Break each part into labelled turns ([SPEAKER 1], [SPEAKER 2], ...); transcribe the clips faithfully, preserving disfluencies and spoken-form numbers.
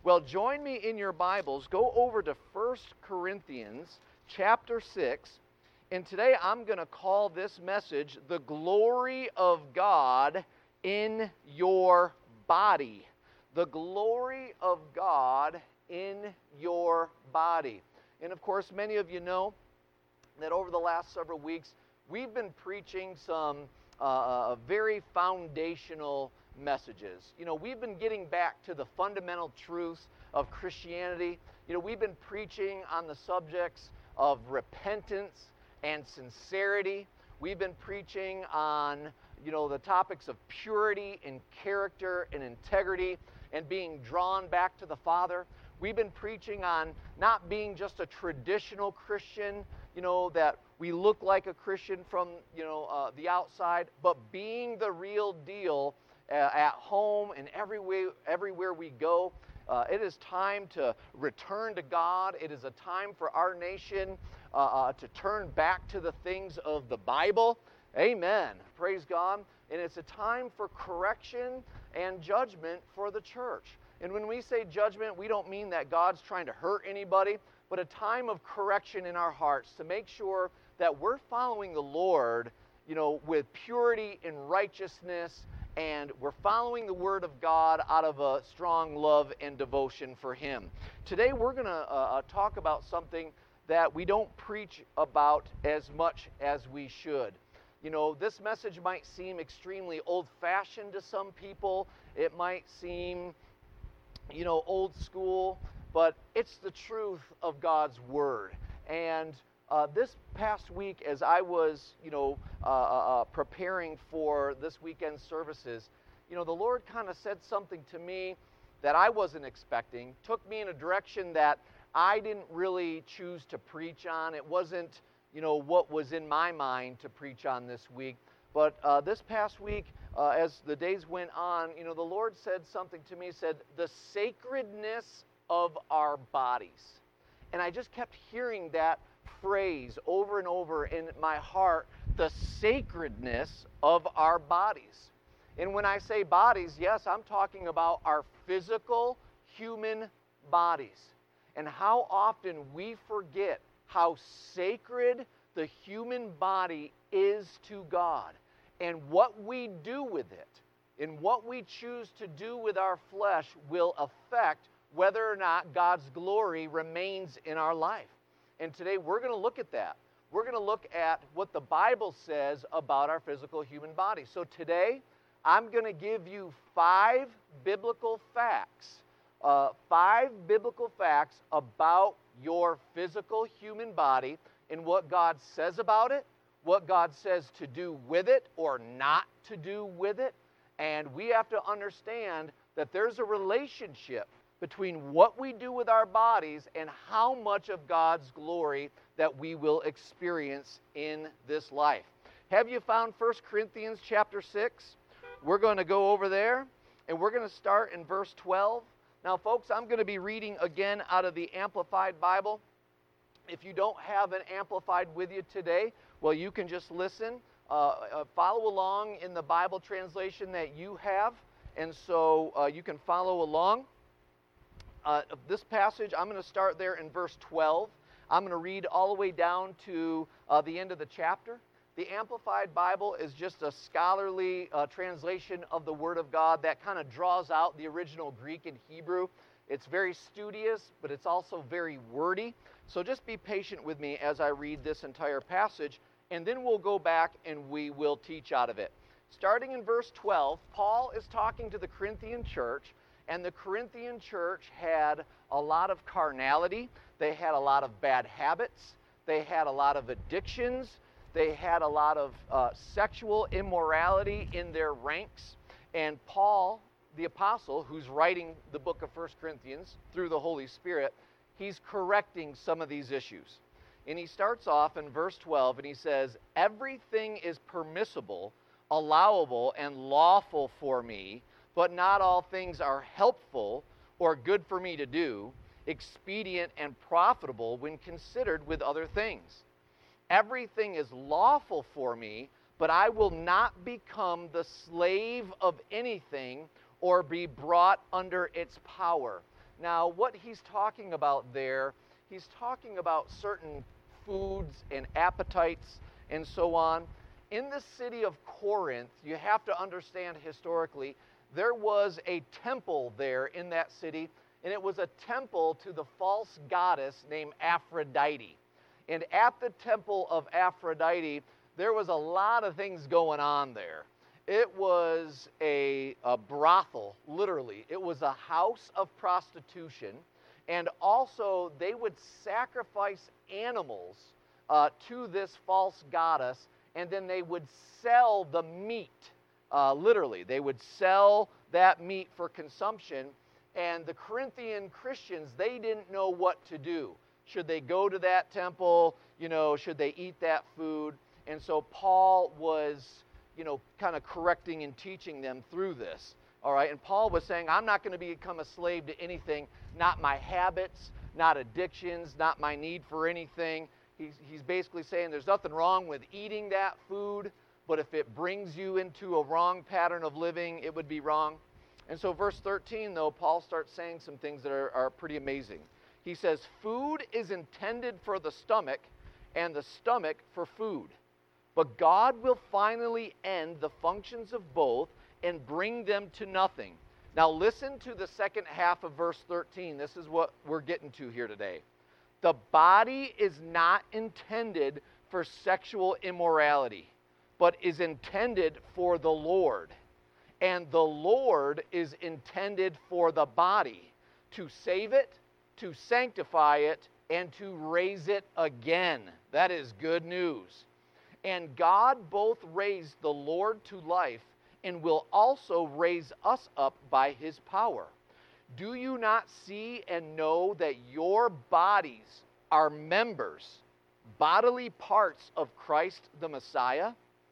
[SPEAKER 1] Well, join me in your Bibles. Go over to First Corinthians chapter six. And today I'm going to call this message, The Glory of God in Your Body. The glory of God in your body. And of course, many of you know that over the last several weeks, we've been preaching some uh, very foundational messages. You know, we've been getting back to the fundamental truths of Christianity. You know, we've been preaching on the subjects of repentance and sincerity. We've been preaching on, you know, the topics of purity and character and integrity and being drawn back to the Father. We've been preaching on not being just a traditional Christian, you know, that we look like a Christian from, you know, uh, the outside, but being the real deal uh, at home and everywhere, everywhere we go. Uh, it is time to return to God. It is a time for our nation uh, uh, to turn back to the things of the Bible. Amen. Praise God. And it's a time for correction and judgment for the church. And when we say judgment, we don't mean that God's trying to hurt anybody, but a time of correction in our hearts to make sure that we're following the Lord, you know, with purity and righteousness, and we're following the Word of God out of a strong love and devotion for Him. Today we're going to uh, talk about something that we don't preach about as much as we should. You know, this message might seem extremely old-fashioned to some people. It might seem, you know, old school, but it's the truth of God's Word. And uh, this past week, as I was, you know, uh, uh, preparing for this weekend's services, you know, the Lord kind of said something to me that I wasn't expecting, took me in a direction that I didn't really choose to preach on. It wasn't, you know, what was in my mind to preach on this week. But uh, this past week, uh, as the days went on, you know, the Lord said something to me, said, the sacredness of our bodies. And I just kept hearing that phrase over and over in my heart, the sacredness of our bodies. And when I say bodies, yes, I'm talking about our physical human bodies. And how often we forget how sacred the human body is to God. And what we do with it, and what we choose to do with our flesh will affect whether or not God's glory remains in our life. And today we're going to look at that. We're going to look at what the Bible says about our physical human body. So today I'm going to give you five biblical facts, uh, five biblical facts about your physical human body and what God says about it, what God says to do with it or not to do with it. And we have to understand that there's a relationship between what we do with our bodies and how much of God's glory that we will experience in this life. Have you found First Corinthians chapter six? We're going to go over there, and we're going to start in verse twelve. Now, folks, I'm going to be reading again out of the Amplified Bible. If you don't have an Amplified with you today, well, you can just listen, uh, uh, follow along in the Bible translation that you have, and so uh, you can follow along. Uh, this passage, I'm going to start there in verse twelve. I'm going to read all the way down to uh, the end of the chapter. The Amplified Bible is just a scholarly uh, translation of the Word of God that kind of draws out the original Greek and Hebrew. It's very studious, but it's also very wordy. So just be patient with me as I read this entire passage, and then we'll go back and we will teach out of it. Starting in verse twelve, Paul is talking to the Corinthian church, and the Corinthian church had a lot of carnality. They had a lot of bad habits. They had a lot of addictions. They had a lot of uh, sexual immorality in their ranks. And Paul, the apostle, who's writing the book of First Corinthians through the Holy Spirit, he's correcting some of these issues. And he starts off in verse twelve, and he says, everything is permissible, allowable, and lawful for me, but not all things are helpful or good for me to do, expedient and profitable when considered with other things. Everything is lawful for me, but I will not become the slave of anything or be brought under its power. Now, what he's talking about there, he's talking about certain foods and appetites and so on. In the city of Corinth, you have to understand historically, there was a temple there in that city, and it was a temple to the false goddess named Aphrodite. And at the temple of Aphrodite, there was a lot of things going on there. It was a, a brothel, literally. It was a house of prostitution. And also, they would sacrifice animals uh, to this false goddess, and then they would sell the meat, uh, literally. They would sell that meat for consumption. And the Corinthian Christians, they didn't know what to do. Should they go to that temple? You know, should they eat that food? And so Paul was, you know, kind of correcting and teaching them through this. All right, and Paul was saying, I'm not going to become a slave to anything, not my habits, not addictions, not my need for anything. He's, he's basically saying there's nothing wrong with eating that food, but if it brings you into a wrong pattern of living, it would be wrong. And so verse thirteen, though, Paul starts saying some things that are, are pretty amazing. He says, food is intended for the stomach, and the stomach for food. But God will finally end the functions of both and bring them to nothing. Now listen to the second half of verse thirteen. This is what we're getting to here today. The body is not intended for sexual immorality, but is intended for the Lord. And the Lord is intended for the body, to save it, to sanctify it, and to raise it again. That is good news. And God both raised the Lord to life and will also raise us up by his power. Do you not see and know that your bodies are members, bodily parts of Christ the Messiah?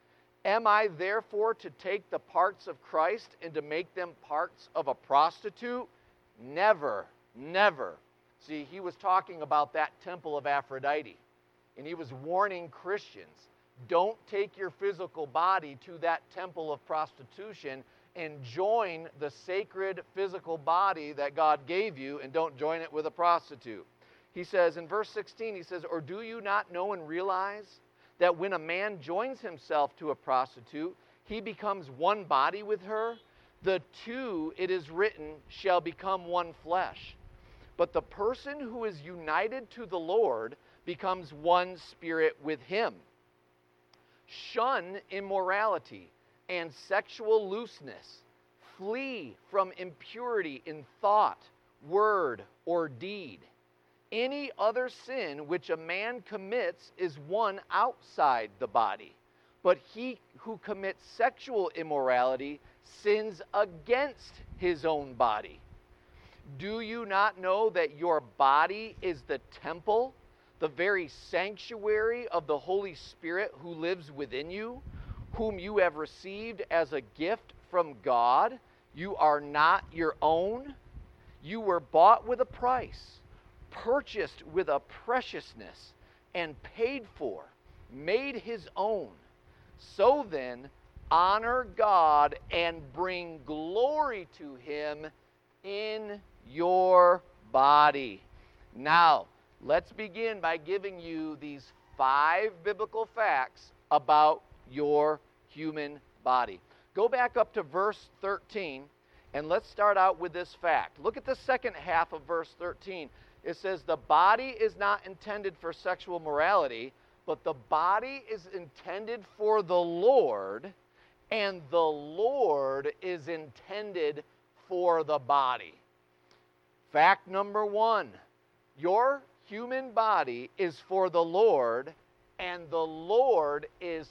[SPEAKER 1] Am I therefore to take the parts of Christ and to make them parts of a prostitute? Never, never. See, he was talking about that temple of Aphrodite, and he was warning Christians, don't take your physical body to that temple of prostitution and join the sacred physical body that God gave you, and don't join it with a prostitute. He says in verse sixteen, he says, or do you not know and realize that when a man joins himself to a prostitute, he becomes one body with her? The two, it is written, shall become one flesh. But the person who is united to the Lord becomes one spirit with him. Shun immorality and sexual looseness. Flee from impurity in thought, word, or deed. Any other sin which a man commits is one outside the body. But he who commits sexual immorality sins against his own body. Do you not know that your body is the temple, the very sanctuary of the Holy Spirit who lives within you, whom you have received as a gift from God? You are not your own. You were bought with a price, purchased with a preciousness, and paid for, made his own. So then, honor God and bring glory to him in your body. Now, let's begin by giving you these five biblical facts about your human body. Go back up to verse thirteen, and let's start out with this fact. Look at the second half of verse thirteen. It says, the body is not intended for sexual morality, but the body is intended for the Lord, and the Lord is intended for the body. Fact number one, your human body is for the Lord, and the Lord is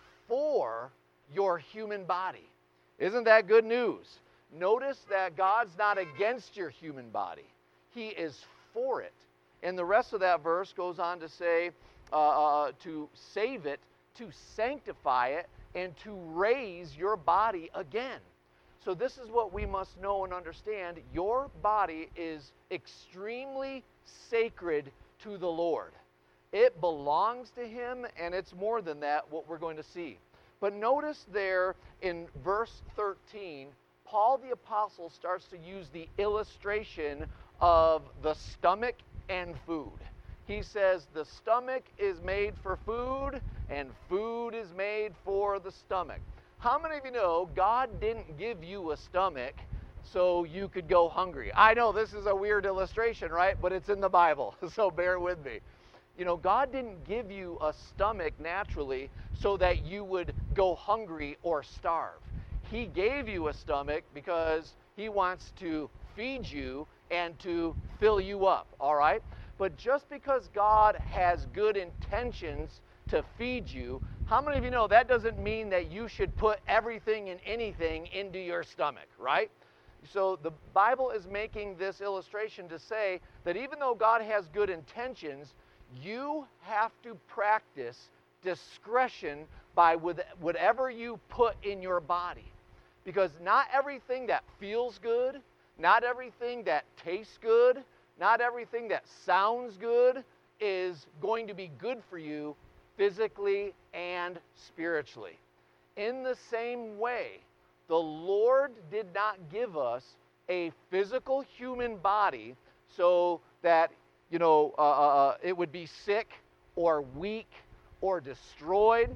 [SPEAKER 1] for your human body. Isn't that good news? Notice that God's not against your human body. He is for it. And the rest of that verse goes on to say, uh, uh, to save it, to sanctify it, and to raise your body again. So this is what we must know and understand. Your body is extremely sacred to the Lord. It belongs to him, and it's more than that, what we're going to see. But notice there in verse thirteen, Paul the Apostle starts to use the illustration of the stomach and food. He says the stomach is made for food and food is made for the stomach. How many of you know God didn't give you a stomach so you could go hungry? I know this is a weird illustration, right? But it's in the Bible, so bear with me. You know, God didn't give you a stomach naturally so that you would go hungry or starve. He gave you a stomach because He wants to feed you and to fill you up, all right? But just because God has good intentions to feed you, how many of you know that doesn't mean that you should put everything and anything into your stomach, right? So the Bible is making this illustration to say that even though God has good intentions, you have to practice discretion by with whatever you put in your body. Because not everything that feels good, not everything that tastes good, not everything that sounds good is going to be good for you physically and spiritually. In the same way, the Lord did not give us a physical human body so that, you know, uh, uh, it would be sick or weak or destroyed.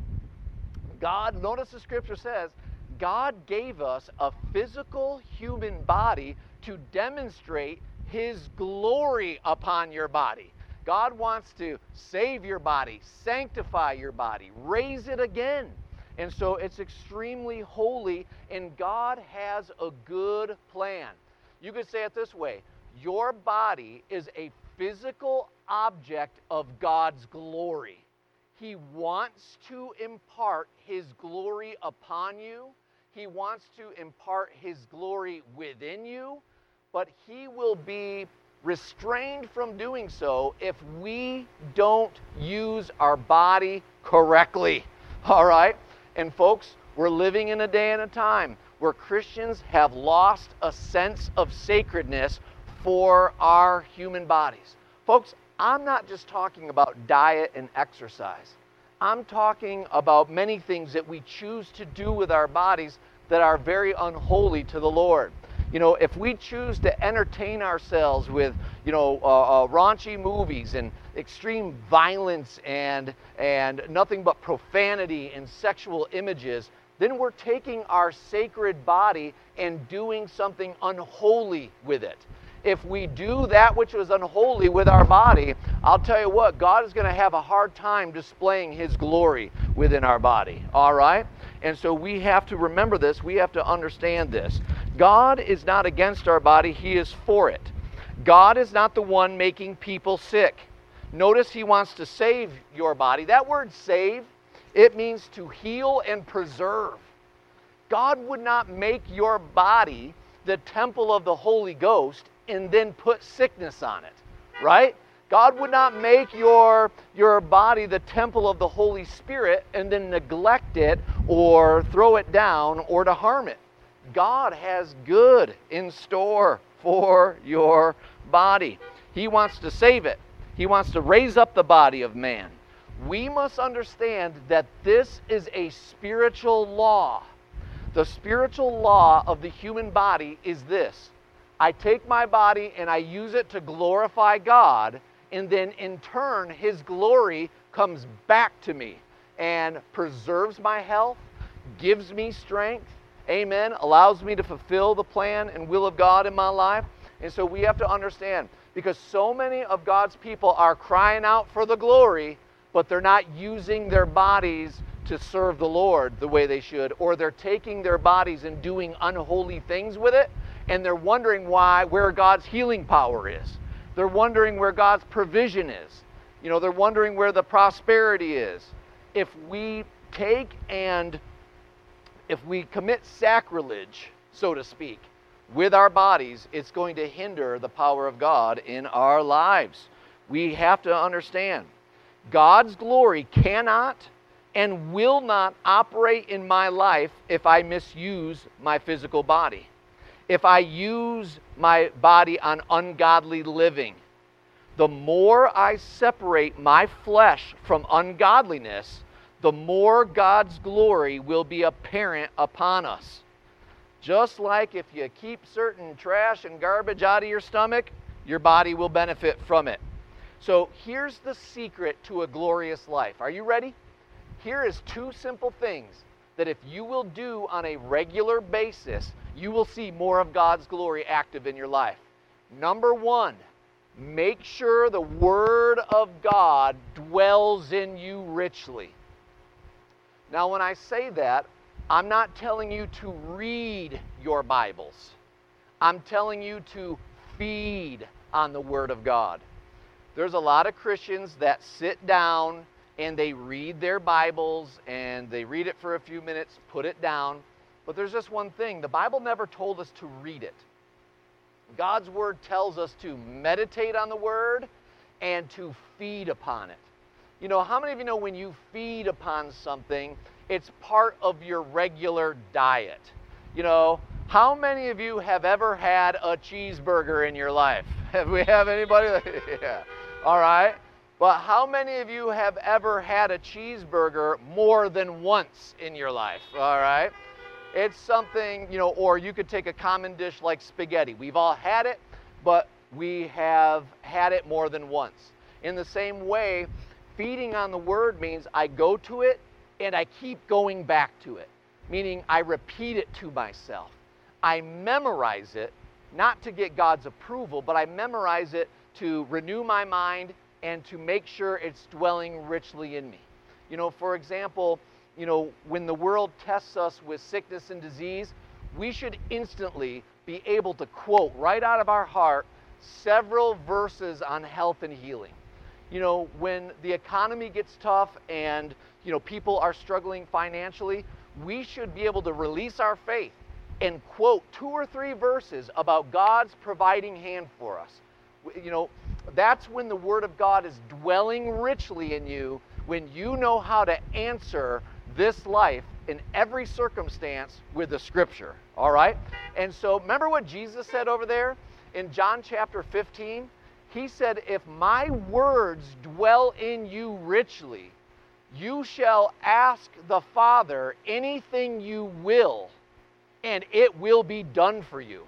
[SPEAKER 1] God, notice the scripture says, God gave us a physical human body to demonstrate His glory upon your body. God wants to save your body, sanctify your body, raise it again. And so it's extremely holy, and God has a good plan. You could say it this way: your body is a physical object of God's glory. He wants to impart His glory upon you. He wants to impart His glory within you, but He will be restrained from doing so if we don't use our body correctly. All right? And folks, we're living in a day and a time where Christians have lost a sense of sacredness for our human bodies. Folks, I'm not just talking about diet and exercise. I'm talking about many things that we choose to do with our bodies that are very unholy to the Lord. You know, if we choose to entertain ourselves with, you know, uh, uh, raunchy movies and extreme violence and, and nothing but profanity and sexual images, then we're taking our sacred body and doing something unholy with it. If we do that which was unholy with our body, I'll tell you what, God is going to have a hard time displaying His glory within our body, all right? And so we have to remember this. We have to understand this. God is not against our body. He is for it. God is not the one making people sick. Notice He wants to save your body. That word save, it means to heal and preserve. God would not make your body the temple of the Holy Ghost and then put sickness on it, right? God would not make your, your body the temple of the Holy Spirit and then neglect it or throw it down or to harm it. God has good in store for your body. He wants to save it. He wants to raise up the body of man. We must understand that this is a spiritual law. The spiritual law of the human body is this: I take my body and I use it to glorify God, and then in turn His glory comes back to me and preserves my health, gives me strength, amen, allows me to fulfill the plan and will of God in my life. And so we have to understand, because so many of God's people are crying out for the glory, but they're not using their bodies to serve the Lord the way they should, or they're taking their bodies and doing unholy things with it, and they're wondering why, where God's healing power is. They're wondering where God's provision is. You know, they're wondering where the prosperity is. If we take and if we commit sacrilege, so to speak, with our bodies, it's going to hinder the power of God in our lives. We have to understand, God's glory cannot and will not operate in my life if I misuse my physical body. If I use my body on ungodly living. The more I separate my flesh from ungodliness, the more God's glory will be apparent upon us. Just like if you keep certain trash and garbage out of your stomach, Your body will benefit from it. So here's the secret to a glorious life. Are you ready? Here is two simple things that if you will do on a regular basis, you will see more of God's glory active in your life. Number one, make sure the Word of God dwells in you richly. Now, when I say that, I'm not telling you to read your Bibles. I'm telling you to feed on the Word of God. There's a lot of Christians that sit down and they read their Bibles and they read it for a few minutes, put it down. But there's just one thing. The Bible never told us to read it. God's Word tells us to meditate on the Word and to feed upon it. You know, how many of you know when you feed upon something, it's part of your regular diet? You know, how many of you have ever had a cheeseburger in your life? Have we have anybody? Yeah. All right. Well, how many of you have ever had a cheeseburger more than once in your life? All right. It's something, you know, or you could take a common dish like spaghetti. We've all had it, but we have had it more than once. In the same way, feeding on the Word means I go to it and I keep going back to it, meaning I repeat it to myself. I memorize it, not to get God's approval, but I memorize it to renew my mind and to make sure it's dwelling richly in me. You know, for example, you know, when the world tests us with sickness and disease, we should instantly be able to quote right out of our heart several verses on health and healing. You know, when the economy gets tough and, you know, people are struggling financially, we should be able to release our faith and quote two or three verses about God's providing hand for us. You know, that's when the Word of God is dwelling richly in you, when you know how to answer this life in every circumstance with the Scripture, all right? And so remember what Jesus said over there in John chapter fifteen? He said, if my words dwell in you richly, you shall ask the Father anything you will, and it will be done for you.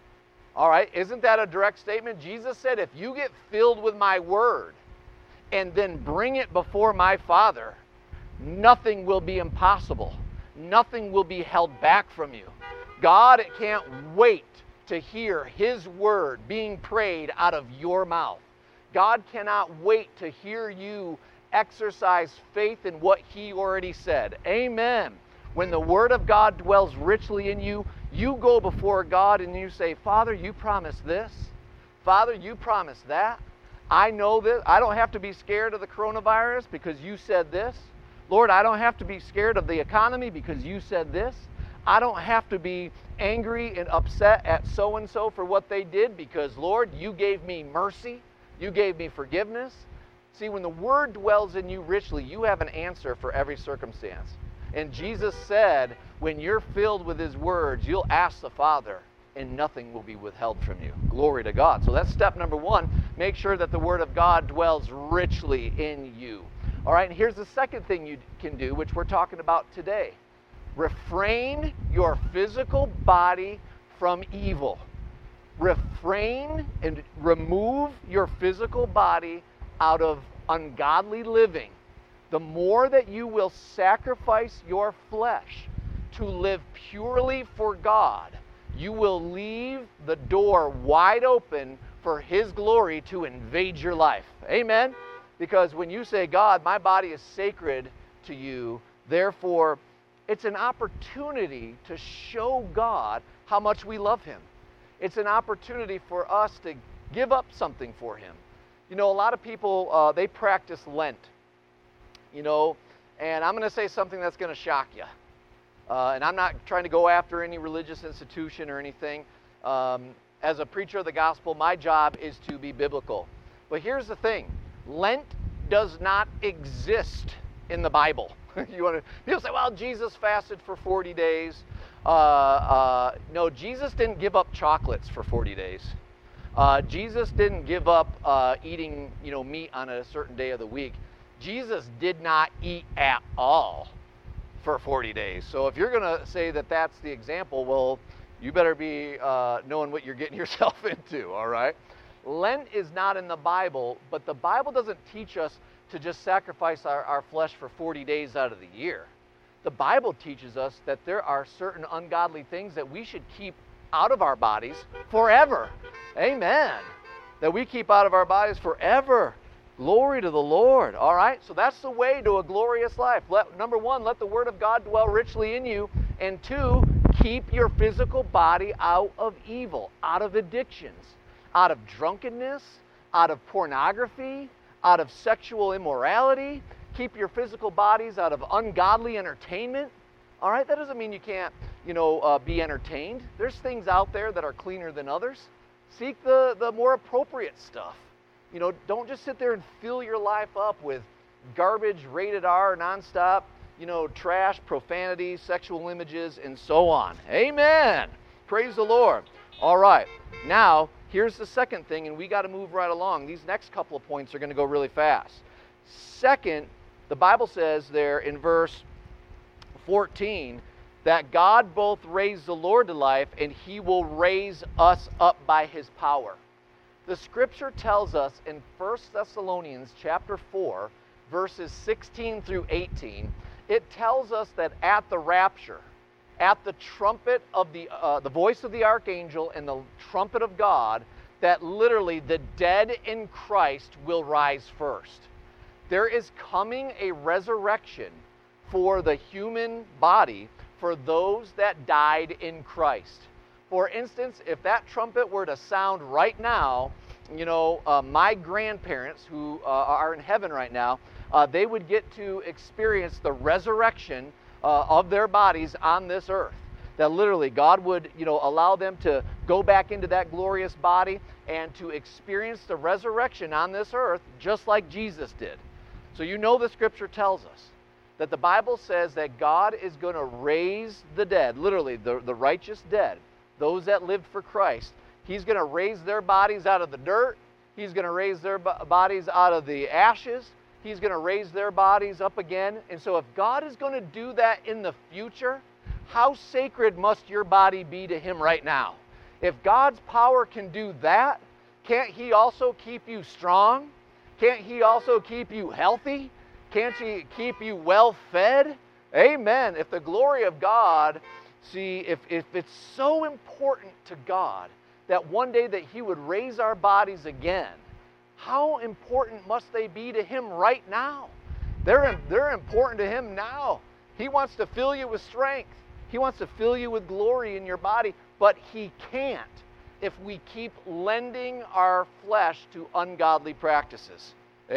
[SPEAKER 1] All right, isn't that a direct statement? Jesus said, if you get filled with my Word and then bring it before my Father, nothing will be impossible. Nothing will be held back from you. God can't wait to hear His Word being prayed out of your mouth. God cannot wait to hear you exercise faith in what He already said. Amen. When the Word of God dwells richly in you, you go before God and you say, Father, you promised this. Father, you promised that. I know this. I don't have to be scared of the coronavirus because you said this. Lord, I don't have to be scared of the economy because you said this. I don't have to be angry and upset at so-and-so for what they did because, Lord, you gave me mercy. You gave me forgiveness. See, when the Word dwells in you richly, you have an answer for every circumstance. And Jesus said, when you're filled with His words, you'll ask the Father, and nothing will be withheld from you. Glory to God. So that's step number one. Make sure that the Word of God dwells richly in you. All right, and here's the second thing you can do, which we're talking about today. Refrain your physical body from evil. Refrain and remove your physical body out of ungodly living. The more that you will sacrifice your flesh to live purely for God, you will leave the door wide open for His glory to invade your life. Amen? Because when you say, God, my body is sacred to you, therefore, it's an opportunity to show God how much we love Him. It's an opportunity for us to give up something for Him. You know, a lot of people, uh, they practice Lent. You know, and I'm going to say something that's going to shock you. Uh, and I'm not trying to go after any religious institution or anything. Um, as a preacher of the gospel, my job is to be biblical. But here's the thing. Lent does not exist in the Bible. You want to, people say, well, Jesus fasted for forty days. Uh, uh, no, Jesus didn't give up chocolates for forty days. Uh, Jesus didn't give up uh, eating, you know, meat on a certain day of the week. Jesus did not eat at all for forty days. So if you're going to say that that's the example, well, you better be uh, knowing what you're getting yourself into, all right? Lent is not in the Bible, but the Bible doesn't teach us to just sacrifice our, our flesh for forty days out of the year. The Bible teaches us that there are certain ungodly things that we should keep out of our bodies forever. Amen. That we keep out of our bodies forever. Glory to the Lord. All right? So that's the way to a glorious life. Let, number one, let the Word of God dwell richly in you. And two, keep your physical body out of evil, out of addictions, out of drunkenness, out of pornography, out of sexual immorality. Keep your physical bodies out of ungodly entertainment. All right? That doesn't mean you can't, you know, uh, be entertained. There's things out there that are cleaner than others. Seek the, the more appropriate stuff. You know, don't just sit there and fill your life up with garbage, rated R, nonstop, you know, trash, profanity, sexual images, and so on. Amen. Praise the Lord. All right. Now, here's the second thing, and we got to move right along. These next couple of points are going to go really fast. Second, the Bible says there in verse fourteen that God both raised the Lord to life and He will raise us up by His power. The Scripture tells us in First Thessalonians chapter four, verses sixteen through eighteen, it tells us that at the rapture, at the trumpet of the, uh, the voice of the archangel and the trumpet of God, that literally the dead in Christ will rise first. There is coming a resurrection for the human body for those that died in Christ. For instance, if that trumpet were to sound right now, you know, uh, my grandparents who uh, are in heaven right now, uh, they would get to experience the resurrection uh, of their bodies on this earth. That literally God would, you know, allow them to go back into that glorious body and to experience the resurrection on this earth just like Jesus did. So you know the Scripture tells us that the Bible says that God is going to raise the dead, literally the, the righteous dead, those that lived for Christ. He's going to raise their bodies out of the dirt. He's going to raise their bodies out of the ashes. He's going to raise their bodies up again. And so if God is going to do that in the future, how sacred must your body be to Him right now? If God's power can do that, can't He also keep you strong? Can't He also keep you healthy? Can't He keep you well fed? Amen. If the glory of God, see, if, if it's so important to God that one day that He would raise our bodies again, how important must they be to Him right now? They're, they're important to Him now. He wants to fill you with strength. He wants to fill you with glory in your body, but He can't if we keep lending our flesh to ungodly practices.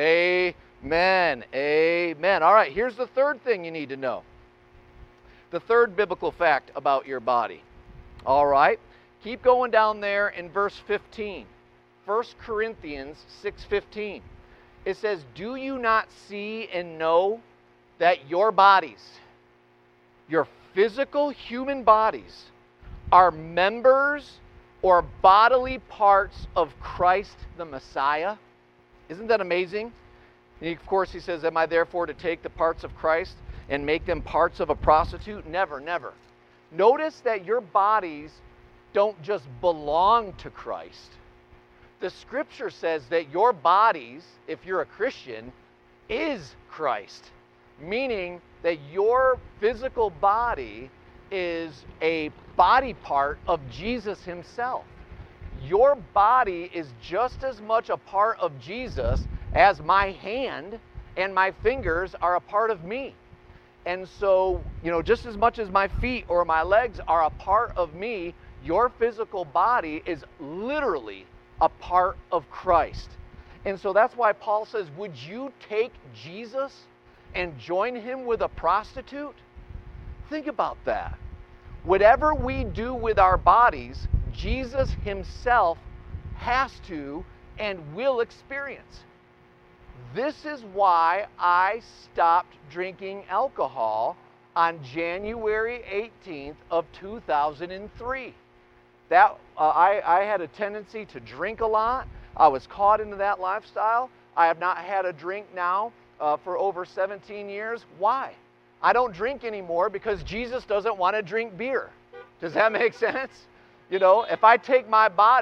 [SPEAKER 1] Amen. Amen. All right, here's the third thing you need to know. The third biblical fact about your body. All right, keep going down there in verse fifteen. First Corinthians six fifteen. It says, "Do you not see and know that your bodies, your physical human bodies, are members or bodily parts of Christ the Messiah?" Isn't that amazing? And of course, he says, "Am I therefore to take the parts of Christ and make them parts of a prostitute?" Never, never. Notice that your bodies don't just belong to Christ. The Scripture says that your bodies, if you're a Christian, is Christ. Meaning that your physical body is a body part of Jesus Himself. Your body is just as much a part of Jesus as my hand and my fingers are a part of me. And so, you know, just as much as my feet or my legs are a part of me, your physical body is literally a part of Christ. And so that's why Paul says, would you take Jesus and join Him with a prostitute? Think about that. Whatever we do with our bodies, Jesus Himself has to and will experience. This is why I stopped drinking alcohol on January eighteenth of two thousand three. That uh, I, I had a tendency to drink a lot. I was caught into that lifestyle. I have not had a drink now uh, for over seventeen years. Why? I don't drink anymore because Jesus doesn't want to drink beer. Does that make sense? You know, if I take my body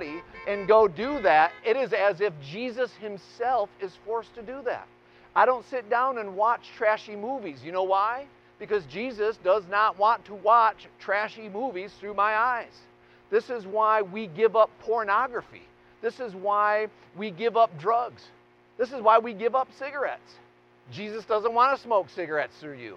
[SPEAKER 1] and go do that, it is as if Jesus himself is forced to do that. I don't sit down and watch trashy movies. You know why? Because Jesus does not want to watch trashy movies through my eyes. This is why we give up pornography. This is why we give up drugs. This is why we give up cigarettes. Jesus doesn't want to smoke cigarettes through you.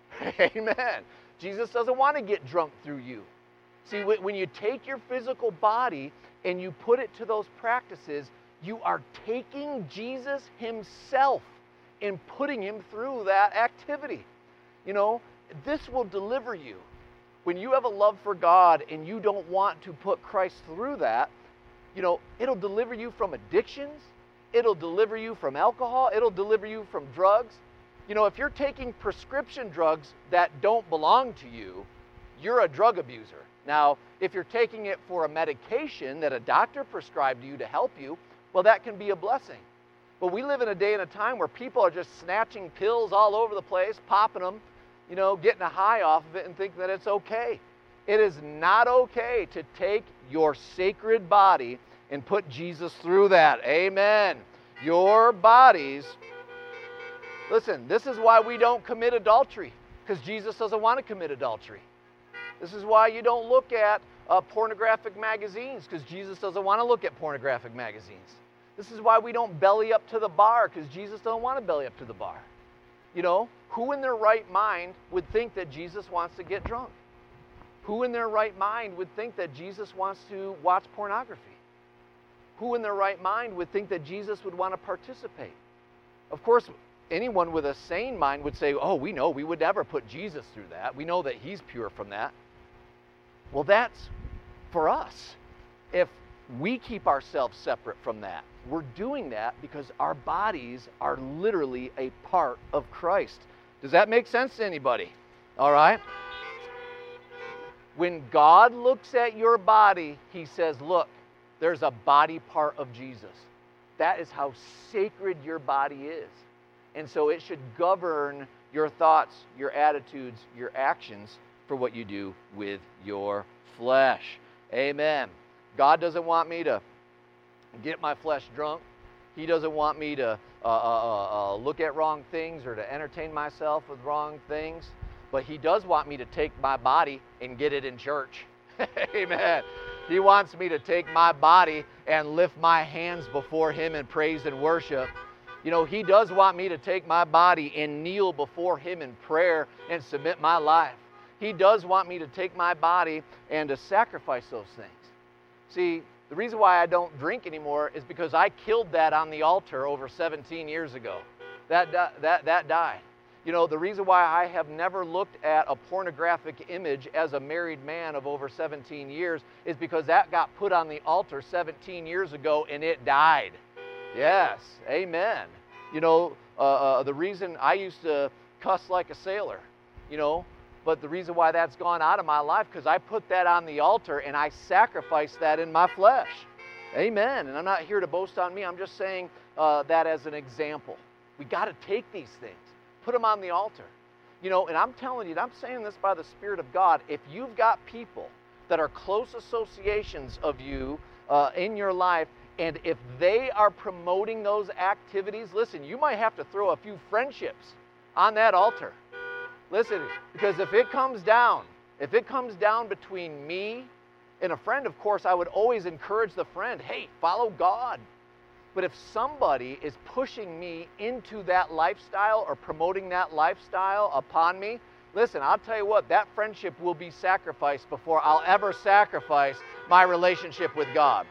[SPEAKER 1] Amen. Jesus doesn't want to get drunk through you. See, when you take your physical body and you put it to those practices, you are taking Jesus himself and putting him through that activity. You know, this will deliver you. When you have a love for God and you don't want to put Christ through that, you know, it'll deliver you from addictions. It'll deliver you from alcohol. It'll deliver you from drugs. You know, if you're taking prescription drugs that don't belong to you, you're a drug abuser. Now, if you're taking it for a medication that a doctor prescribed to you to help you, well, that can be a blessing. But we live in a day and a time where people are just snatching pills all over the place, popping them, you know, getting a high off of it and thinking that it's okay. It is not okay to take your sacred body and put Jesus through that. Amen. Your bodies. Listen, this is why we don't commit adultery, because Jesus doesn't want to commit adultery. This is why you don't look at uh, pornographic magazines, because Jesus doesn't want to look at pornographic magazines. This is why we don't belly up to the bar, because Jesus doesn't want to belly up to the bar. You know, who in their right mind would think that Jesus wants to get drunk? Who in their right mind would think that Jesus wants to watch pornography? Who in their right mind would think that Jesus would want to participate? Of course, anyone with a sane mind would say, oh, we know, we would never put Jesus through that. We know that he's pure from that. Well, that's for us. If we keep ourselves separate from that, we're doing that because our bodies are literally a part of Christ. Does that make sense to anybody? All right? When God looks at your body, he says, look, there's a body part of Jesus. That is how sacred your body is. And so it should govern your thoughts, your attitudes, your actions for what you do with your flesh. Amen. God doesn't want me to get my flesh drunk. He doesn't want me to uh, uh, uh, look at wrong things or to entertain myself with wrong things. But he does want me to take my body and get it in church. Amen. He wants me to take my body and lift my hands before him in praise and worship. You know, he does want me to take my body and kneel before him in prayer and submit my life. He does want me to take my body and to sacrifice those things. See, the reason why I don't drink anymore is because I killed that on the altar over seventeen years ago. That, that, that died. You know, the reason why I have never looked at a pornographic image as a married man of over seventeen years is because that got put on the altar seventeen years ago and it died. Yes, amen. You know, uh, uh, the reason I used to cuss like a sailor, you know, but the reason why that's gone out of my life, because I put that on the altar and I sacrificed that in my flesh. Amen. And I'm not here to boast on me. I'm just saying uh, that as an example. We got to take these things, put them on the altar. You know, and I'm telling you, and I'm saying this by the Spirit of God, if you've got people that are close associations of you uh, in your life, and if they are promoting those activities, listen, you might have to throw a few friendships on that altar. Listen, because if it comes down, if it comes down between me and a friend, of course, I would always encourage the friend, hey, follow God. But if somebody is pushing me into that lifestyle or promoting that lifestyle upon me, listen, I'll tell you what, that friendship will be sacrificed before I'll ever sacrifice my relationship with God.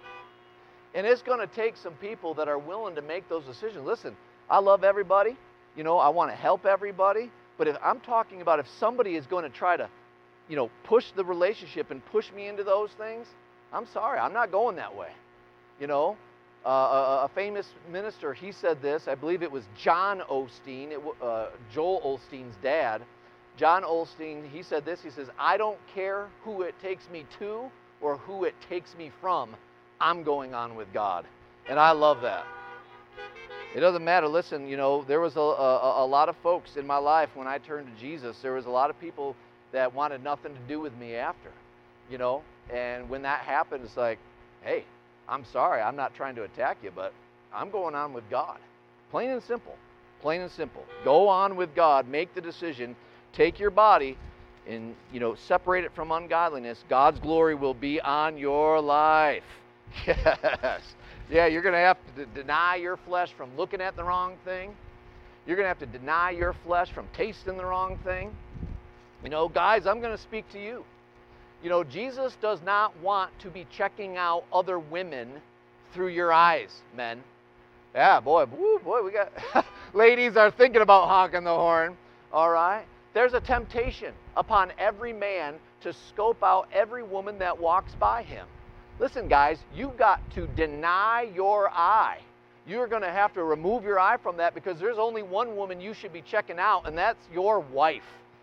[SPEAKER 1] And it's going to take some people that are willing to make those decisions. Listen, I love everybody. You know, I want to help everybody. But if I'm talking about if somebody is going to try to, you know, push the relationship and push me into those things, I'm sorry, I'm not going that way. You know, uh, a, a famous minister, he said this, I believe it was John Osteen, it, uh, Joel Osteen's dad. John Osteen, he said this, he says, I don't care who it takes me to or who it takes me from, I'm going on with God. And I love that. It doesn't matter. Listen, you know, there was a, a, a lot of folks in my life when I turned to Jesus. There was a lot of people that wanted nothing to do with me after, you know. And when that happened, it's like, hey, I'm sorry, I'm not trying to attack you, but I'm going on with God. Plain and simple. Plain and simple. Go on with God. Make the decision. Take your body and, you know, separate it from ungodliness. God's glory will be on your life. Yes. Yeah, you're going to have to deny your flesh from looking at the wrong thing. You're going to have to deny your flesh from tasting the wrong thing. You know, guys, I'm going to speak to you. You know, Jesus does not want to be checking out other women through your eyes, men. Yeah, boy, woo, boy, we got ladies are thinking about honking the horn. All right? There's a temptation upon every man to scope out every woman that walks by him. Listen, guys, you've got to deny your eye. You're going to have to remove your eye from that because there's only one woman you should be checking out, and that's your wife.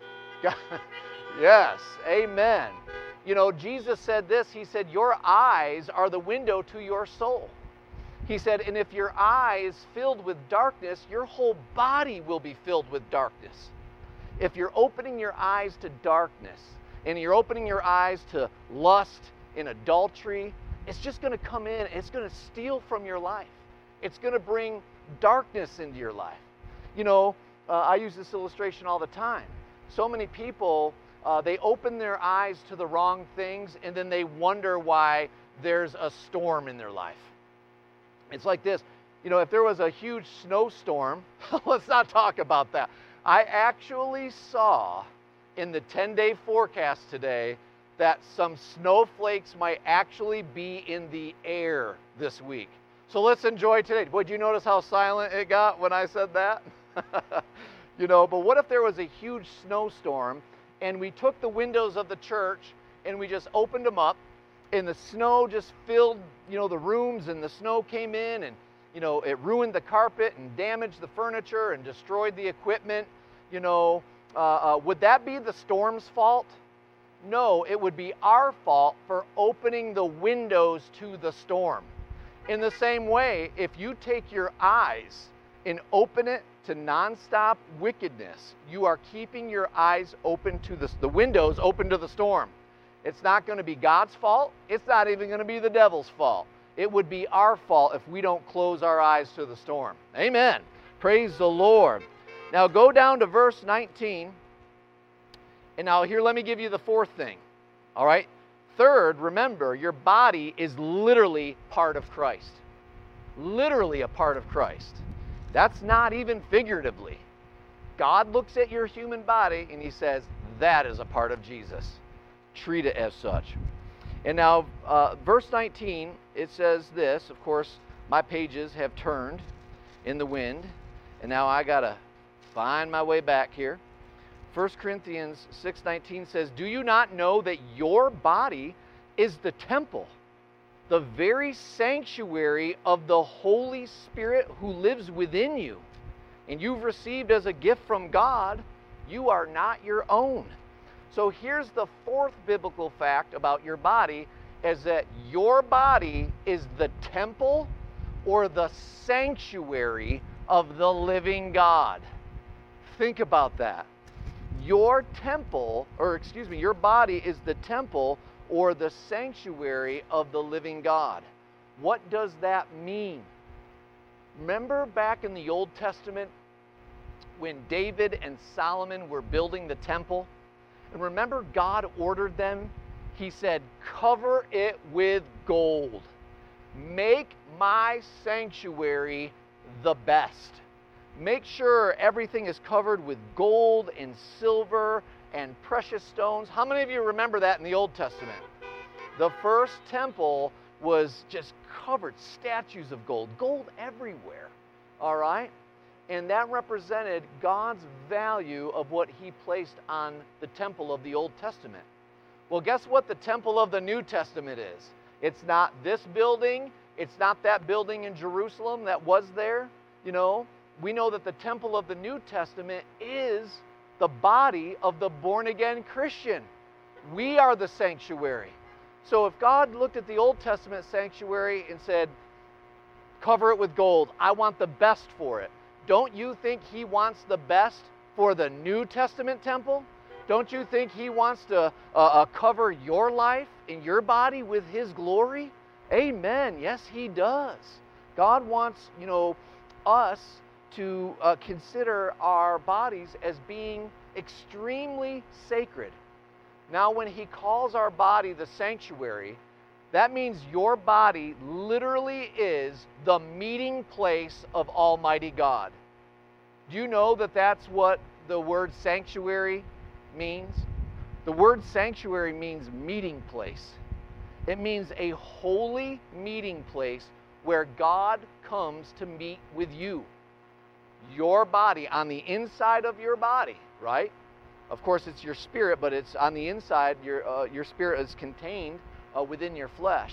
[SPEAKER 1] Yes, amen. You know, Jesus said this. He said, your eyes are the window to your soul. He said, and if your eye is filled with darkness, your whole body will be filled with darkness. If you're opening your eyes to darkness, and you're opening your eyes to lust and adultery, it's just going to come in. It's going to steal from your life. It's going to bring darkness into your life. You know, uh, I use this illustration all the time. So many people, uh, they open their eyes to the wrong things, and then they wonder why there's a storm in their life. It's like this. You know, if there was a huge snowstorm, let's not talk about that. I actually saw in the ten-day forecast today that some snowflakes might actually be in the air this week. So let's enjoy today. Boy, did you notice how silent it got when I said that? You know, but what if there was a huge snowstorm and we took the windows of the church and we just opened them up and the snow just filled, you know, the rooms, and the snow came in and, you know, it ruined the carpet and damaged the furniture and destroyed the equipment? You know, uh, uh, would that be the storm's fault? No, it would be our fault for opening the windows to the storm. In the same way, if you take your eyes and open it to nonstop wickedness, you are keeping your eyes open to the, the windows open to the storm. It's not going to be God's fault. It's not even going to be the devil's fault. It would be our fault if we don't close our eyes to the storm. Amen. Praise the Lord. Now go down to verse nineteen. And now here, let me give you the fourth thing. All right? Third, remember, your body is literally part of Christ. Literally a part of Christ. That's not even figuratively. God looks at your human body and he says, that is a part of Jesus. Treat it as such. And now, uh, verse nineteen, it says this. Of course, my pages have turned in the wind. And now I got to find my way back here. First Corinthians six nineteen says, do you not know that your body is the temple, the very sanctuary of the Holy Spirit who lives within you, and you've received as a gift from God? You are not your own. So here's the fourth biblical fact about your body, is that your body is the temple or the sanctuary of the living God. Think about that. Your temple, or excuse me, your body is the temple or the sanctuary of the living God. What does that mean? Remember back in the Old Testament when David and Solomon were building the temple? And remember, God ordered them. He said, cover it with gold. Make my sanctuary the best. Make sure everything is covered with gold and silver and precious stones. How many of you remember that in the Old Testament? The first temple was just covered, statues of gold, gold everywhere, all right? And that represented God's value of what he placed on the temple of the Old Testament. Well, guess what the temple of the New Testament is? It's not this building. It's not that building in Jerusalem that was there. You know, we know that the temple of the New Testament is the body of the born-again Christian. We are the sanctuary. So if God looked at the Old Testament sanctuary and said, cover it with gold, I want the best for it, don't you think he wants the best for the New Testament temple? Don't you think he wants to uh, uh, cover your life and your body with his glory? Amen. Yes, He does. God wants, you know, us to uh, consider our bodies as being extremely sacred. Now, when He calls our body the sanctuary, that means your body literally is the meeting place of Almighty God. Do you know that that's what the word sanctuary means? The word sanctuary means meeting place. It means a holy meeting place where God comes to meet with you. Your body, on the inside of your body, right? Of course, it's your spirit, but it's on the inside. Your, uh, your spirit is contained uh, within your flesh.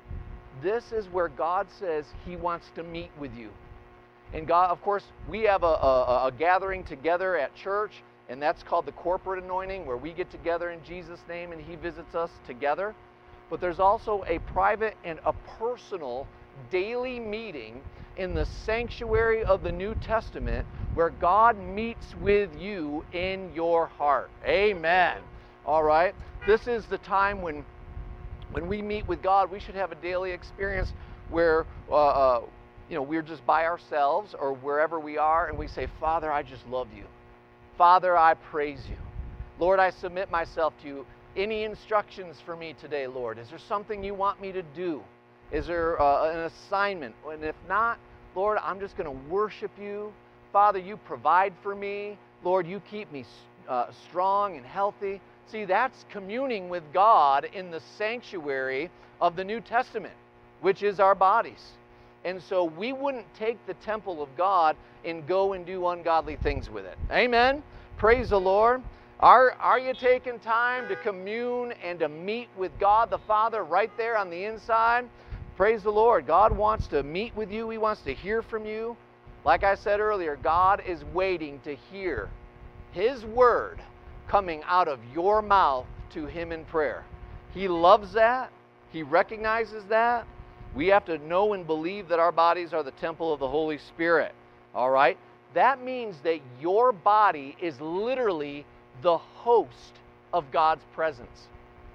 [SPEAKER 1] This is where God says He wants to meet with you. And God, of course, we have a, a, a gathering together at church, and that's called the corporate anointing, where we get together in Jesus' name and He visits us together. But there's also a private and a personal daily meeting in the sanctuary of the New Testament where God meets with you in your heart. Amen. All right? This is the time when, when we meet with God, we should have a daily experience where uh, uh, you know, we're just by ourselves or wherever we are, and we say, Father, I just love you. Father, I praise you. Lord, I submit myself to you. Any instructions for me today, Lord? Is there something you want me to do? Is there uh, an assignment? And if not, Lord, I'm just going to worship you. Father, you provide for me. Lord, you keep me uh, strong and healthy. See, that's communing with God in the sanctuary of the New Testament, which is our bodies. And so we wouldn't take the temple of God and go and do ungodly things with it. Amen? Praise the Lord. Are, are you taking time to commune and to meet with God the Father right there on the inside? Praise the Lord. God wants to meet with you. He wants to hear from you. Like I said earlier, God is waiting to hear His word coming out of your mouth to Him in prayer. He loves that. He recognizes that. We have to know and believe that our bodies are the temple of the Holy Spirit. All right? That means that your body is literally the host of God's presence.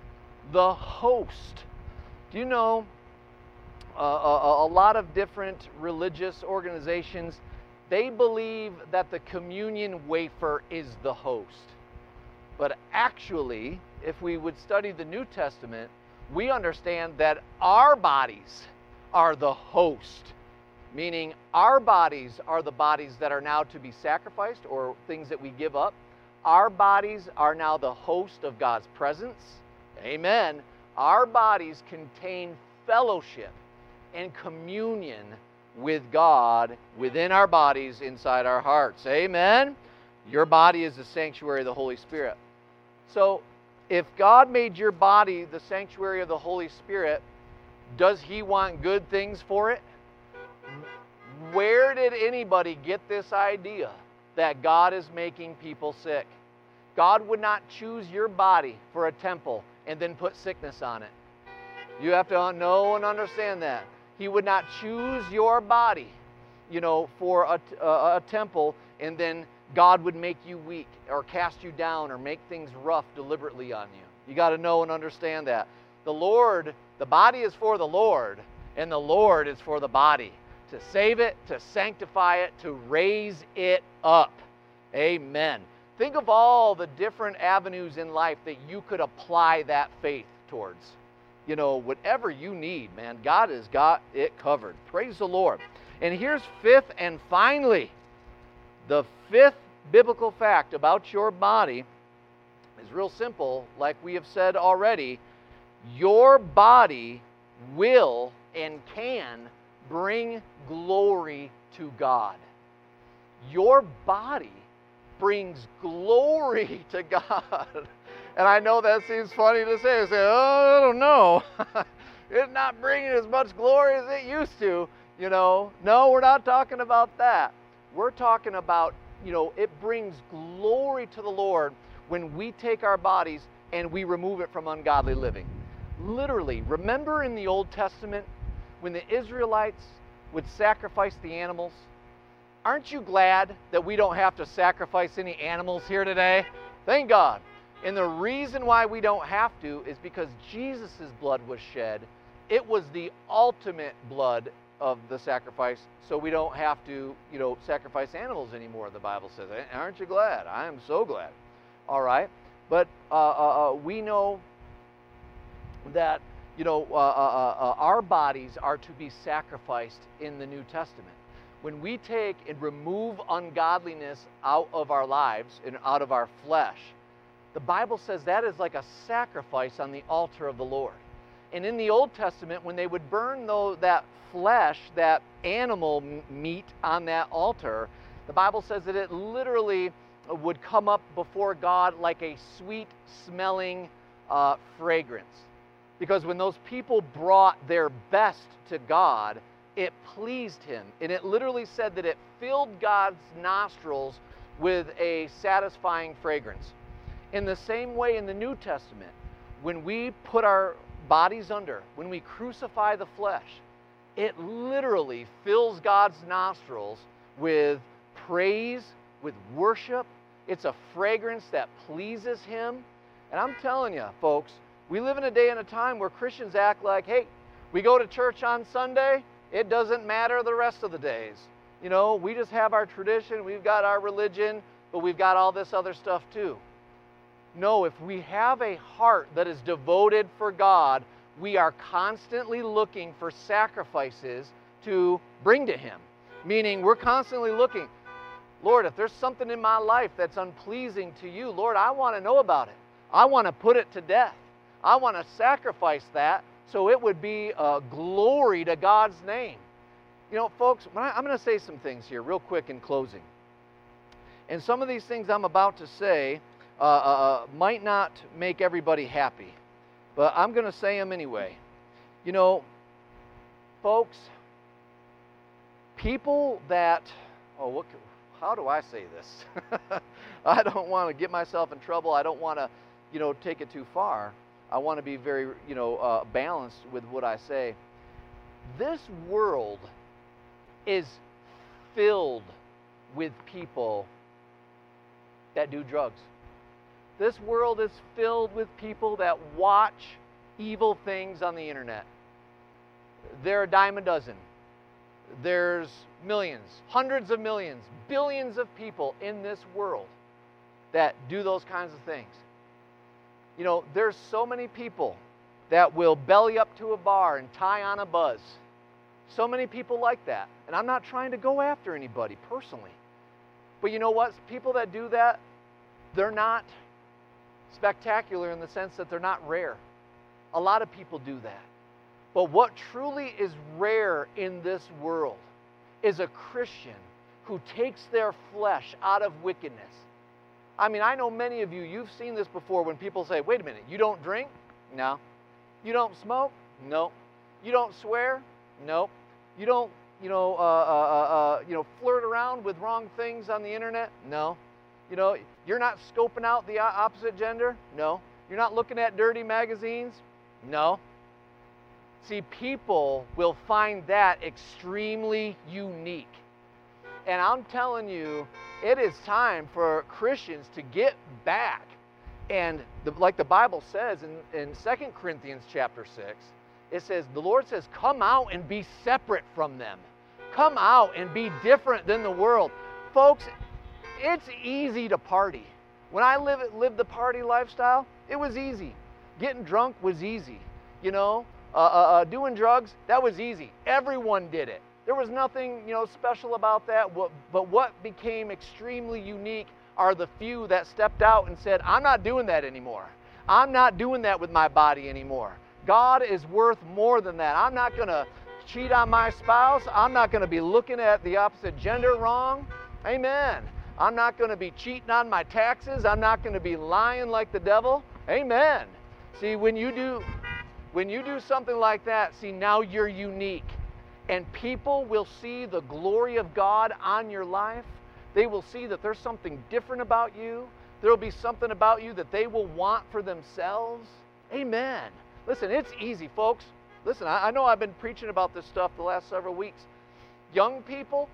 [SPEAKER 1] The host. Do you know uh, a, a lot of different religious organizations, they believe that the communion wafer is the host. But actually, if we would study the New Testament, we understand that our bodies are the host. Meaning our bodies are the bodies that are now to be sacrificed or things that we give up. Our bodies are now the host of God's presence. Amen. Our bodies contain fellowship and communion with God within our bodies, inside our hearts. Amen. Your body is the sanctuary of the Holy Spirit. So, if God made your body the sanctuary of the Holy Spirit, does He want good things for it? Where did anybody get this idea that God is making people sick? God would not choose your body for a temple and then put sickness on it. You have to know and understand that. He would not choose your body, you know, for a, a, a temple and then God would make you weak or cast you down or make things rough deliberately on you. You got to know and understand that. The Lord, the body is for the Lord, and the Lord is for the body. To save it, to sanctify it, to raise it up. Amen. Think of all the different avenues in life that you could apply that faith towards. You know, whatever you need, man, God has got it covered. Praise the Lord. And here's fifth and finally, the fifth biblical fact about your body is real simple. Like we have said already, your body will and can bring glory to God. Your body brings glory to God. And I know that seems funny to say. I say, oh, I don't know. It's not bringing as much glory as it used to. You know, no, we're not talking about that. We're talking about, you know, it brings glory to the Lord when we take our bodies and we remove it from ungodly living. Literally, remember in the Old Testament when the Israelites would sacrifice the animals? Aren't you glad that we don't have to sacrifice any animals here today? Thank God. And the reason why we don't have to is because Jesus' blood was shed it was the ultimate blood of the sacrifice, so we don't have to, you know, sacrifice animals anymore, the Bible says. Aren't you glad? I am so glad. All right. But uh, uh, uh, we know that, you know, uh, uh, uh, our bodies are to be sacrificed in the New Testament. When we take and remove ungodliness out of our lives and out of our flesh, the Bible says that is like a sacrifice on the altar of the Lord. And in the Old Testament, when they would burn though that flesh, that animal meat on that altar, the Bible says that it literally would come up before God like a sweet-smelling uh, fragrance. Because when those people brought their best to God, it pleased Him. And it literally said that it filled God's nostrils with a satisfying fragrance. In the same way in the New Testament, when we put our bodies under, when we crucify the flesh, it literally fills God's nostrils with praise, with worship. It's a fragrance that pleases Him. And I'm telling you, folks, we live in a day and a time where Christians act like, hey, we go to church on Sunday, it doesn't matter the rest of the days. You know, we just have our tradition, we've got our religion, but we've got all this other stuff too. No, if we have a heart that is devoted for God, we are constantly looking for sacrifices to bring to Him. Meaning, we're constantly looking, Lord, if there's something in my life that's unpleasing to You, Lord, I want to know about it. I want to put it to death. I want to sacrifice that so it would be a glory to God's name. You know, folks, I'm going to say some things here real quick in closing. And some of these things I'm about to say uh, uh, might not make everybody happy, but I'm going to say them anyway. You know, folks, people that, oh, what, how do I say this? I don't want to get myself in trouble. I don't want to, you know, take it too far. I want to be very, you know, uh, balanced with what I say. This world is filled with people that do drugs. This world is filled with people that watch evil things on the internet. There are a dime a dozen. There's millions, hundreds of millions, billions of people in this world that do those kinds of things. You know, there's so many people that will belly up to a bar and tie on a buzz. So many people like that. And I'm not trying to go after anybody personally. But you know what? People that do that, they're not spectacular in the sense that they're not rare. A lot of people do that. But what truly is rare in this world is a Christian who takes their flesh out of wickedness. I mean, I know many of you, you've seen this before when people say, wait a minute, you don't drink? No. You don't smoke? No. You don't swear? No. You don't, you know, uh, uh, uh, you know, flirt around with wrong things on the internet? No. You know, you're not scoping out the opposite gender? No. You're not looking at dirty magazines? No. See, people will find that extremely unique. And I'm telling you, it is time for Christians to get back. And the, like the Bible says in, in Second Corinthians chapter six, it says, the Lord says, come out and be separate from them. Come out and be different than the world. Folks, it's easy to party. When I live, lived the party lifestyle, it was easy. Getting drunk was easy. You know, uh, uh, uh, doing drugs, that was easy. Everyone did it. There was nothing, you know, special about that. But what became extremely unique are the few that stepped out and said, I'm not doing that anymore. I'm not doing that with my body anymore. God is worth more than that. I'm not going to cheat on my spouse. I'm not going to be looking at the opposite gender wrong. Amen. I'm not going to be cheating on my taxes. I'm not going to be lying like the devil. Amen. See, when you do, when you do something like that, see, now you're unique. And people will see the glory of God on your life. They will see that there's something different about you. There will be something about you that they will want for themselves. Amen. Listen, it's easy, folks. Listen, I, I know I've been preaching about this stuff the last several weeks. Young people,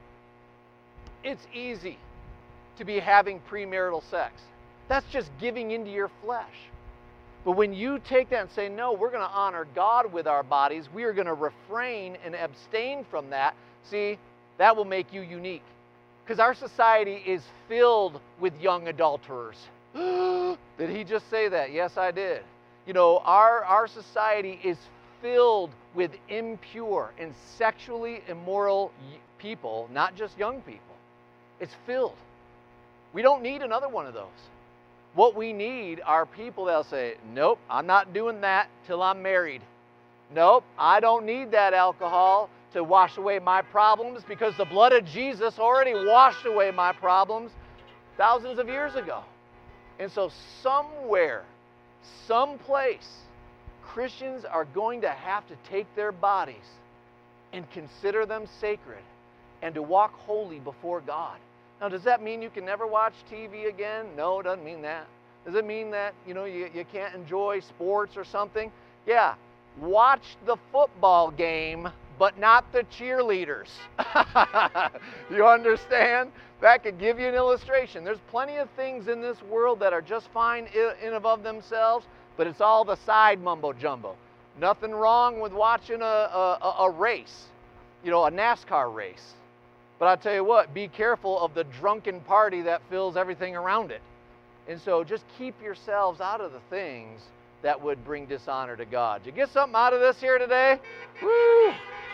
[SPEAKER 1] it's easy to be having premarital sex. That's just giving into your flesh. But when you take that and say, no, we're going to honor God with our bodies, we are going to refrain and abstain from that, see, that will make you unique. Because our society is filled with young adulterers. Did he just say that? Yes, I did. You know, our, our society is filled with impure and sexually immoral people, not just young people. It's filled. We don't need another one of those. What we need are people that'll say, nope, I'm not doing that till I'm married. Nope, I don't need that alcohol to wash away my problems because the blood of Jesus already washed away my problems thousands of years ago. And so somewhere, someplace, Christians are going to have to take their bodies and consider them sacred and to walk holy before God. Now, does that mean you can never watch T V again? No, it doesn't mean that. Does it mean that, you know, you, you can't enjoy sports or something? Yeah, watch the football game, but not the cheerleaders. You understand? That could give you an illustration. There's plenty of things in this world that are just fine in and of themselves, but it's all the side mumbo-jumbo. Nothing wrong with watching a, a, a race, you know, a NASCAR race. But I'll tell you what, be careful of the drunken party that fills everything around it. And so just keep yourselves out of the things that would bring dishonor to God. Did you get something out of this here today? Woo!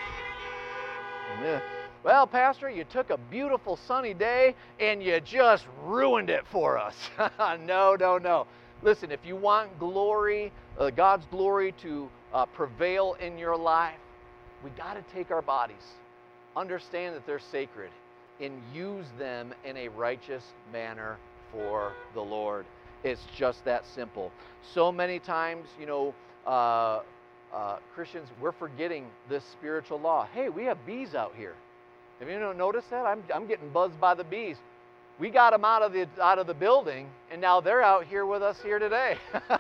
[SPEAKER 1] Yeah. Well, Pastor, you took a beautiful sunny day and you just ruined it for us. No, no, no. Listen, if you want glory, uh, God's glory to uh, prevail in your life, we got to take our bodies, understand that they're sacred, and use them in a righteous manner for the Lord. It's just that simple. So many times, you know, uh, uh, Christians, we're forgetting this spiritual law. Hey, we have bees out here. Have you noticed that? I'm, I'm getting buzzed by the bees. We got them out of the out of the building, and now they're out here with us here today.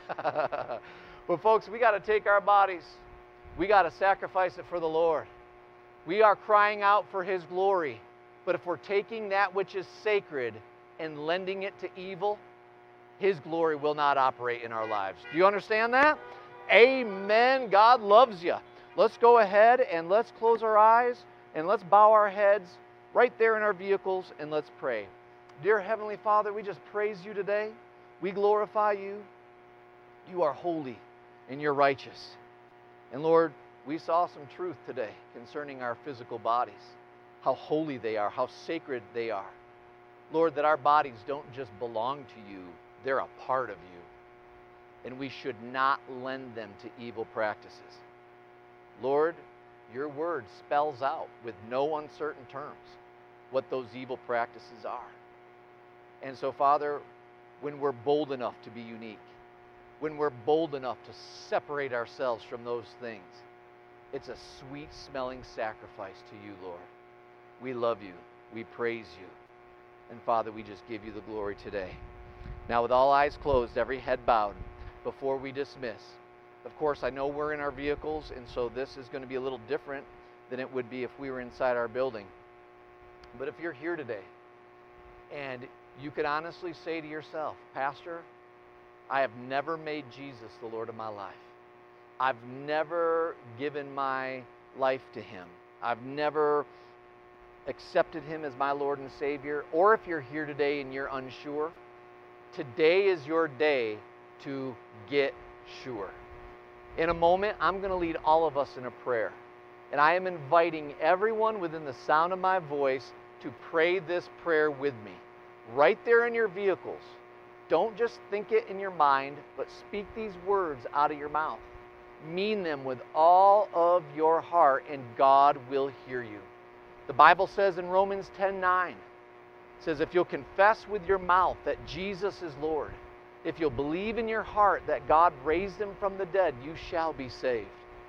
[SPEAKER 1] But folks, we got to take our bodies. We got to sacrifice it for the Lord. We are crying out for His glory. But if we're taking that which is sacred and lending it to evil, His glory will not operate in our lives. Do you understand that? Amen. God loves you. Let's go ahead and let's close our eyes and let's bow our heads right there in our vehicles and let's pray. Dear Heavenly Father, we just praise you today. We glorify you. You are holy and you're righteous. And Lord, we saw some truth today concerning our physical bodies, how holy they are, how sacred they are. Lord, that our bodies don't just belong to you, they're a part of you. And we should not lend them to evil practices. Lord, your word spells out with no uncertain terms what those evil practices are. And so, Father, when we're bold enough to be unique, when we're bold enough to separate ourselves from those things, it's a sweet-smelling sacrifice to you, Lord. We love you. We praise you. And Father, we just give you the glory today. Now, with all eyes closed, every head bowed, before we dismiss, of course, I know we're in our vehicles, and so this is going to be a little different than it would be if we were inside our building. But if you're here today, and you could honestly say to yourself, Pastor, I have never made Jesus the Lord of my life. I've never given my life to Him. I've never accepted Him as my Lord and Savior. Or if you're here today and you're unsure, today is your day to get sure. In a moment, I'm going to lead all of us in a prayer. And I am inviting everyone within the sound of my voice to pray this prayer with me. Right there in your vehicles. Don't just think it in your mind, but speak these words out of your mouth. Mean them with all of your heart, and God will hear you. The Bible says in Romans ten nine, it says, if you'll confess with your mouth that Jesus is Lord, if you'll believe in your heart that God raised Him from the dead, you shall be saved.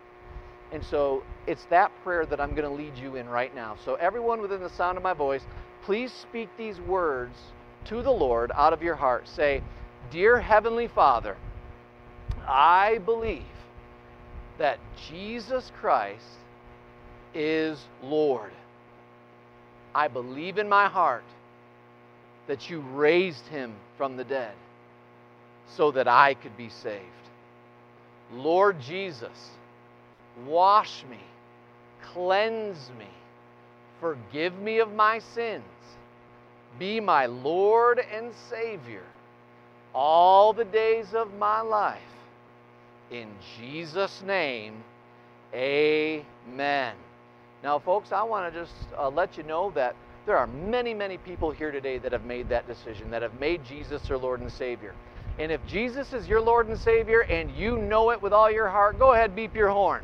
[SPEAKER 1] And so it's that prayer that I'm going to lead you in right now. So everyone within the sound of my voice, please speak these words to the Lord out of your heart. Say, Dear Heavenly Father, I believe that Jesus Christ is Lord. I believe in my heart that you raised Him from the dead so that I could be saved. Lord Jesus, wash me, cleanse me, forgive me of my sins, be my Lord and Savior all the days of my life. In Jesus' name, amen. Now, folks, I want to just uh, let you know that there are many, many people here today that have made that decision, that have made Jesus their Lord and Savior. And if Jesus is your Lord and Savior and you know it with all your heart, go ahead, beep your horn.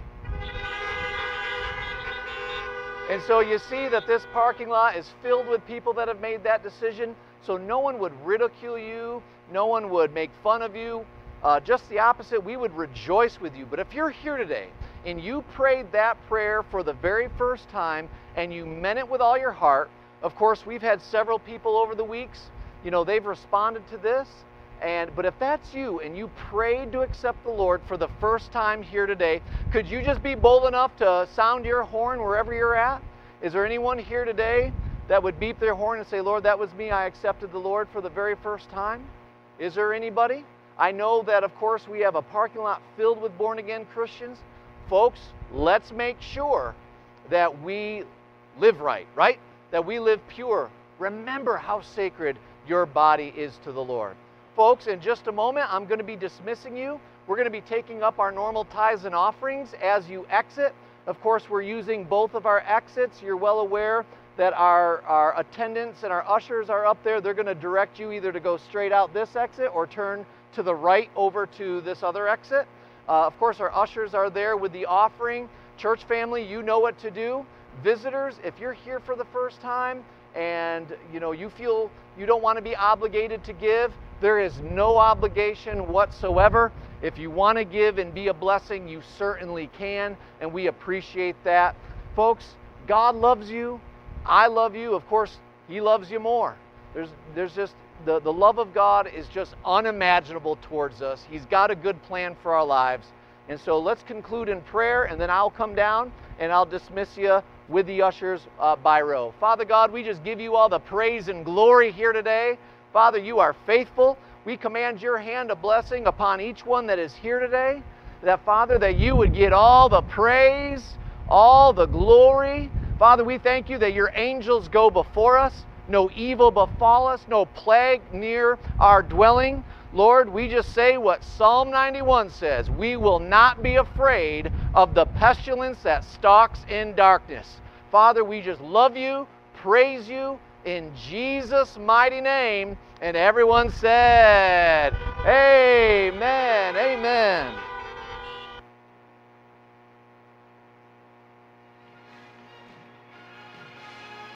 [SPEAKER 1] And so you see that this parking lot is filled with people that have made that decision, so no one would ridicule you, no one would make fun of you. Uh, just the opposite, we would rejoice with you. But if you're here today and you prayed that prayer for the very first time and you meant it with all your heart, of course, we've had several people over the weeks, you know, they've responded to this. And but if that's you and you prayed to accept the Lord for the first time here today, could you just be bold enough to sound your horn wherever you're at? Is there anyone here today that would beep their horn and say, Lord, that was me, I accepted the Lord for the very first time? Is there anybody? I know that, of course, we have a parking lot filled with born-again Christians. Folks, let's make sure that we live right, right? That we live pure. Remember how sacred your body is to the Lord. Folks, in just a moment, I'm going to be dismissing you. We're going to be taking up our normal tithes and offerings as you exit. Of course, we're using both of our exits. You're well aware that our, our attendants and our ushers are up there. They're going to direct you either to go straight out this exit or turn to the right over to this other exit. Uh, of course, our ushers are there with the offering. Church family, you know what to do. Visitors, if you're here for the first time and you know you feel you don't want to be obligated to give, there is no obligation whatsoever. If you want to give and be a blessing, you certainly can, and we appreciate that. Folks, God loves you. I love you. Of course, He loves you more. There's, there's just, the, the love of God is just unimaginable towards us. He's got a good plan for our lives. And so let's conclude in prayer, and then I'll come down and I'll dismiss you with the ushers uh, by row. Father God, we just give you all the praise and glory here today. Father, you are faithful. We command your hand of blessing upon each one that is here today. That, Father, that you would get all the praise, all the glory. Father, we thank you that your angels go before us. No evil befall us, no plague near our dwelling. Lord, we just say what Psalm ninety-one says. We will not be afraid of the pestilence that stalks in darkness. Father, we just love you, praise you, in Jesus' mighty name. And everyone said, amen, amen.